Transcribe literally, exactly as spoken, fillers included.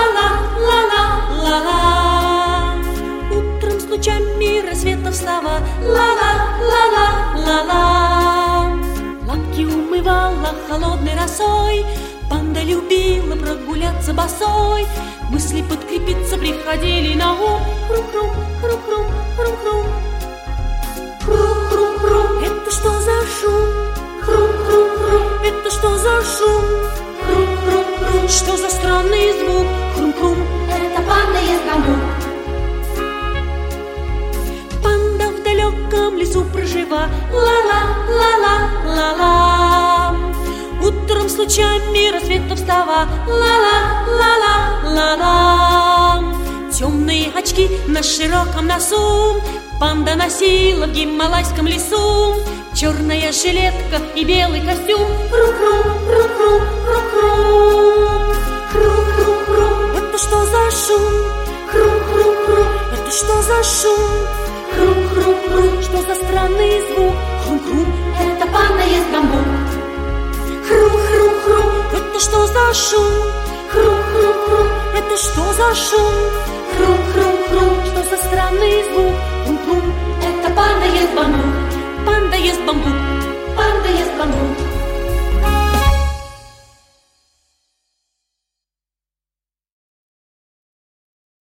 ла-ла-ла-ла-ла-ла. Утром с лучами рассвета встава, ла-ла-ла-ла-ла-ла. Лапки умывала холодной росой, панда любила прогуляться босой. Мысли подкрепиться приходили на ум. Хрум-хрум, хрум-хрум, хрум-хрум. Хрум-хрум-хрум. Это что за шум? Хрум-хрум-хрум. Это что за шум? Хрум-хрум-хрум. Что за странный звук? Хрум-хрум. Это панда ест бамбук. Панда в далеком лесу прожива, ла-ла-ла-ла-ла-ла. Утром с лучами рассвета встава, ла-ла-ла-ла-ла-ла. Темные очки на широком носу панда носила в гималайском лесу. Черная жилетка и белый костюм. Хрум-хрум, хрум-хрум, хрум-хрум. Хрум-хрум-хрум. Это что за шум? Хрум-хрум-хрум. Это что за шум? Хрум-хрум-хрум. Что за странный звук? Хрум-хрум. Это панда ест бамбук. Хрум-хрум-хрум. Это что за шум? Хрум-хрум-хрум. Это что за шум? Хрум-хрум-хрум. Что за странный звук?